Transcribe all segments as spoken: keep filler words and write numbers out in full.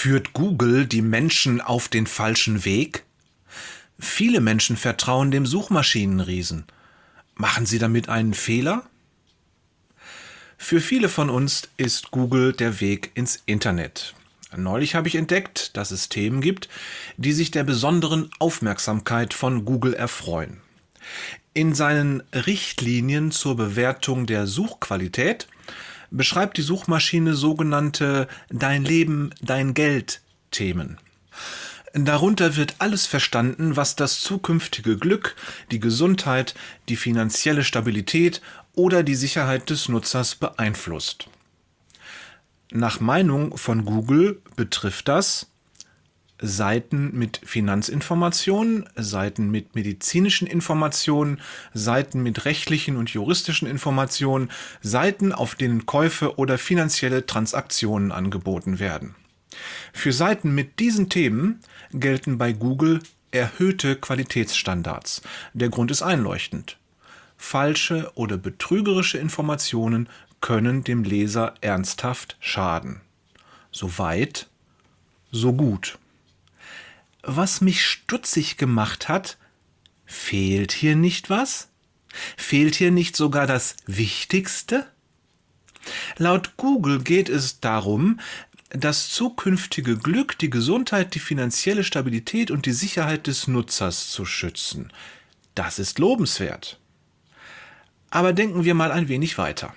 Führt Google die Menschen auf den falschen Weg? Viele Menschen vertrauen dem Suchmaschinenriesen. Machen sie damit einen Fehler? Für viele von uns ist Google der Weg ins Internet. Neulich habe ich entdeckt, dass es Themen gibt, die sich der besonderen Aufmerksamkeit von Google erfreuen. In seinen Richtlinien zur Bewertung der Suchqualität beschreibt die Suchmaschine sogenannte Dein Leben, dein Geld Themen. Darunter wird alles verstanden, was das zukünftige Glück, die Gesundheit, die finanzielle Stabilität oder die Sicherheit des Nutzers beeinflusst. Nach Meinung von Google betrifft das Seiten mit Finanzinformationen, Seiten mit medizinischen Informationen, Seiten mit rechtlichen und juristischen Informationen, Seiten, auf denen Käufe oder finanzielle Transaktionen angeboten werden. Für Seiten mit diesen Themen gelten bei Google erhöhte Qualitätsstandards. Der Grund ist einleuchtend. Falsche oder betrügerische Informationen können dem Leser ernsthaft schaden. So weit, so gut. Was mich stutzig gemacht hat, fehlt hier nicht was? Fehlt hier nicht sogar das Wichtigste? Laut Google geht es darum, das zukünftige Glück, die Gesundheit, die finanzielle Stabilität und die Sicherheit des Nutzers zu schützen. Das ist lobenswert. Aber denken wir mal ein wenig weiter.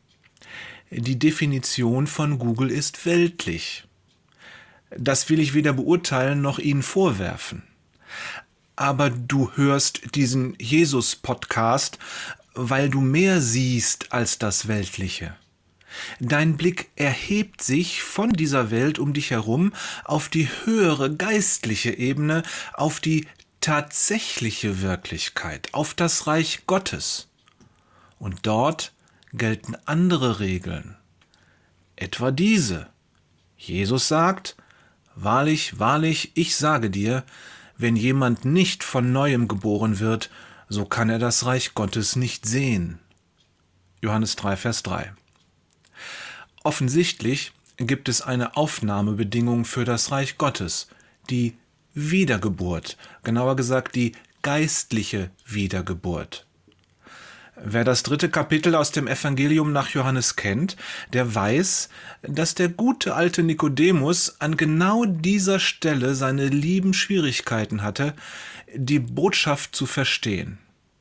Die Definition von Google ist weltlich. Das will ich weder beurteilen noch Ihnen vorwerfen. Aber du hörst diesen Jesus-Podcast, weil du mehr siehst als das Weltliche. Dein Blick erhebt sich von dieser Welt um dich herum auf die höhere geistliche Ebene, auf die tatsächliche Wirklichkeit, auf das Reich Gottes. Und dort gelten andere Regeln. Etwa diese. Jesus sagt: Wahrlich, wahrlich, ich sage dir, wenn jemand nicht von Neuem geboren wird, so kann er das Reich Gottes nicht sehen. Johannes drei, Vers drei. Offensichtlich gibt es eine Aufnahmebedingung für das Reich Gottes, die Wiedergeburt, genauer gesagt die geistliche Wiedergeburt. Wer das dritte Kapitel aus dem Evangelium nach Johannes kennt, der weiß, dass der gute alte Nikodemus an genau dieser Stelle seine lieben Schwierigkeiten hatte, die Botschaft zu verstehen.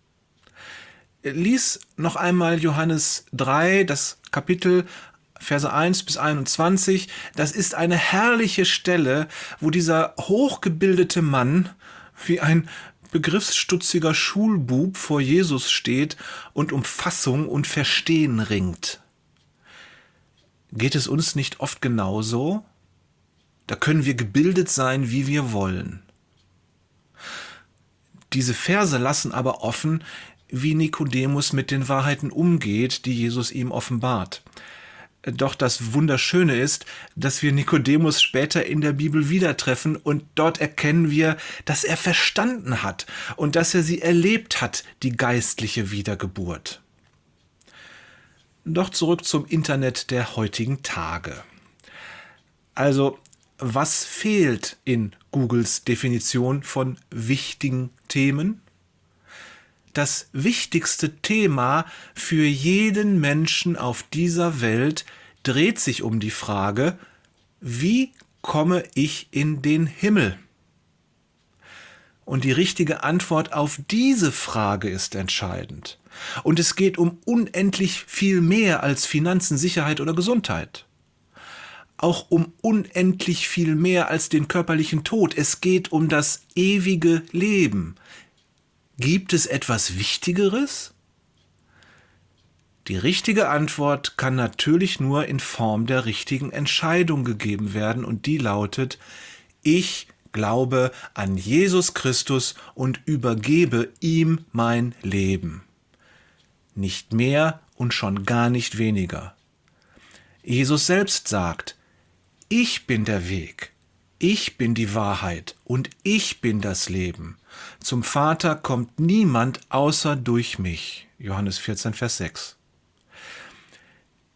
Lies noch einmal Johannes drei, das Kapitel, Verse eins bis einundzwanzig. Das ist eine herrliche Stelle, wo dieser hochgebildete Mann wie ein begriffsstutziger Schulbub vor Jesus steht und um Fassung und Verstehen ringt. Geht es uns nicht oft genauso? Da können wir gebildet sein, wie wir wollen. Diese Verse lassen aber offen, wie Nikodemus mit den Wahrheiten umgeht, die Jesus ihm offenbart. Doch das Wunderschöne ist, dass wir Nikodemus später in der Bibel wieder treffen und dort erkennen wir, dass er verstanden hat und dass er sie erlebt hat, die geistliche Wiedergeburt. Doch zurück zum Internet der heutigen Tage. Also, was fehlt in Googles Definition von wichtigen Themen? Das wichtigste Thema für jeden Menschen auf dieser Welt dreht sich um die Frage: Wie komme ich in den Himmel? Und die richtige Antwort auf diese Frage ist entscheidend. Und es geht um unendlich viel mehr als Finanzen, Sicherheit oder Gesundheit. Auch um unendlich viel mehr als den körperlichen Tod. Es geht um das ewige Leben. Gibt es etwas Wichtigeres? Die richtige Antwort kann natürlich nur in Form der richtigen Entscheidung gegeben werden und die lautet: Ich glaube an Jesus Christus und übergebe ihm mein Leben. Nicht mehr und schon gar nicht weniger. Jesus selbst sagt: Ich bin der Weg, ich bin die Wahrheit und ich bin das Leben. Zum Vater kommt niemand außer durch mich. Johannes vierzehn, Vers sechs.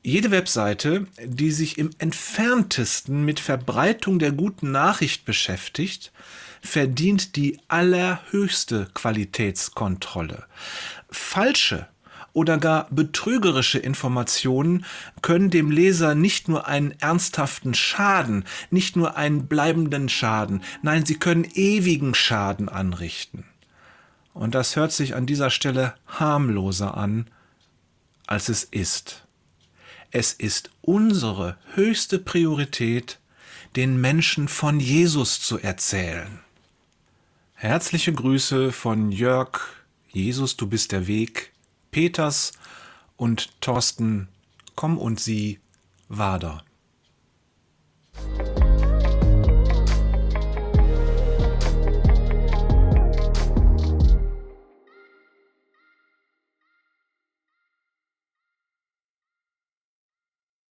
Jede Webseite, die sich im entferntesten mit Verbreitung der guten Nachricht beschäftigt, verdient die allerhöchste Qualitätskontrolle. Falsche oder gar betrügerische Informationen können dem Leser nicht nur einen ernsthaften Schaden, nicht nur einen bleibenden Schaden, nein, sie können ewigen Schaden anrichten. Und das hört sich an dieser Stelle harmloser an, als es ist. Es ist unsere höchste Priorität, den Menschen von Jesus zu erzählen. Herzliche Grüße von Jörg, Jesus, du bist der Weg, Peters und Thorsten, komm und sieh, Wader.